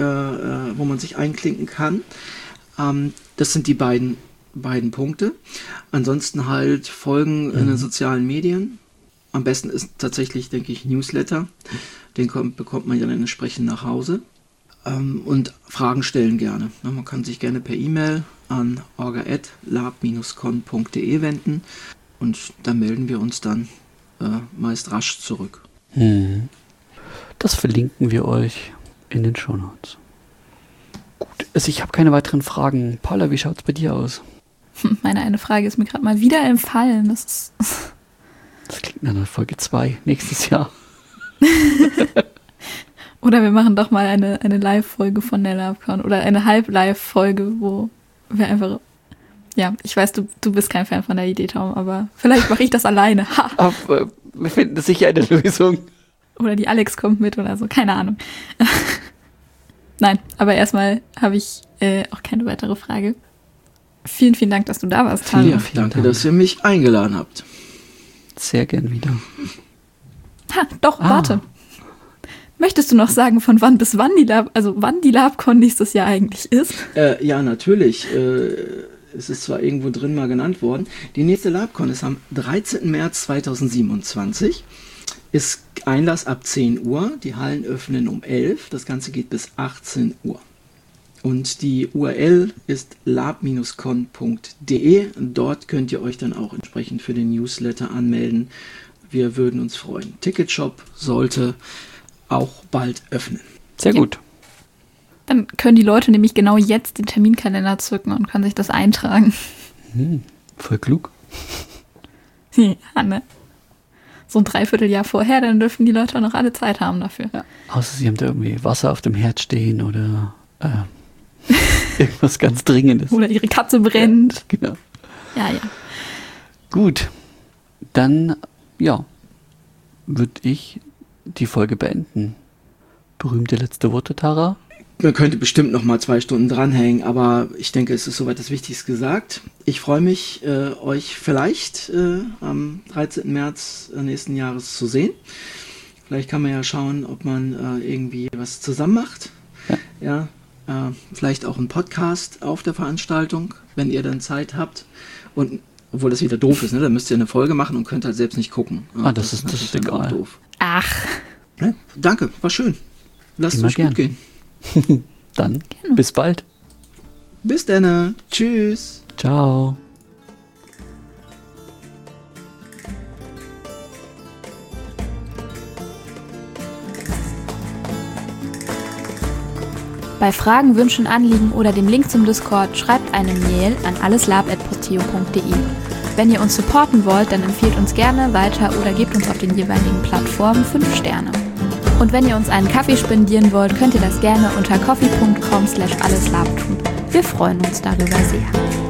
wo man sich einklinken kann. Das sind die beiden Punkte. Ansonsten halt Folgen in den sozialen Medien. Am besten ist tatsächlich, denke ich, Newsletter. Den bekommt man ja dann entsprechend nach Hause. Und Fragen stellen gerne. Man kann sich gerne per E-Mail an orga@lab-con.de wenden und da melden wir uns dann meist rasch zurück. Das verlinken wir euch in den Shownotes. Gut, also ich habe keine weiteren Fragen. Paula, wie schaut's bei dir aus? Meine eine Frage ist mir gerade mal wieder entfallen. Das klingt nach einer Folge 2 nächstes Jahr. Oder wir machen doch mal eine Live-Folge von der LabCon oder eine Halb-Live-Folge, wo wir einfach, ja, ich weiß, du bist kein Fan von der Idee, Tom, aber vielleicht mache ich das alleine. Ha! Wir finden sicher eine Lösung. Oder die Alex kommt mit oder so, keine Ahnung. Nein, aber erstmal habe ich auch keine weitere Frage. Vielen, vielen Dank, dass du da warst, Talo. Ja, danke, dass ihr mich eingeladen habt. Sehr gern wieder. Warte. Möchtest du noch sagen, von wann bis wann wann die LabCon nächstes Jahr eigentlich ist? Ja, natürlich. Es ist zwar irgendwo drin mal genannt worden. Die nächste LabCon ist am 13. März 2027. Ist Einlass ab 10 Uhr. Die Hallen öffnen um 11. Das Ganze geht bis 18 Uhr. Und die URL ist lab-con.de. Dort könnt ihr euch dann auch entsprechend für den Newsletter anmelden. Wir würden uns freuen. Ticketshop sollte auch bald öffnen. Sehr gut. Dann können die Leute nämlich genau jetzt den Terminkalender zücken und können sich das eintragen. Voll klug. Ja, ne? So ein Dreivierteljahr vorher, dann dürfen die Leute auch noch alle Zeit haben dafür. Ja. Außer sie haben da irgendwie Wasser auf dem Herd stehen oder irgendwas ganz Dringendes. Oder ihre Katze brennt. Ja, genau. Ja. Gut. Dann, würde ich die Folge beenden. Berühmte letzte Worte, Tara? Man könnte bestimmt noch mal 2 Stunden dranhängen, aber ich denke, es ist soweit das Wichtigste gesagt. Ich freue mich, euch vielleicht am 13. März nächsten Jahres zu sehen. Vielleicht kann man ja schauen, ob man irgendwie was zusammen macht. Ja, vielleicht auch einen Podcast auf der Veranstaltung, wenn ihr dann Zeit habt. Und obwohl das wieder doof ist, ne? Dann müsst ihr eine Folge machen und könnt halt selbst nicht gucken. Das ist egal. Doof. Ach. Ja, danke, war schön. Lasst Immer euch gut gehen. Dann bis bald. Bis dann. Tschüss. Ciao. Bei Fragen, Wünschen, Anliegen oder dem Link zum Discord schreibt eine Mail an alleslab@posteo.de. Wenn ihr uns supporten wollt, dann empfehlt uns gerne weiter oder gebt uns auf den jeweiligen Plattformen 5 Sterne. Und wenn ihr uns einen Kaffee spendieren wollt, könnt ihr das gerne unter coffee.com/alleslab tun. Wir freuen uns darüber sehr.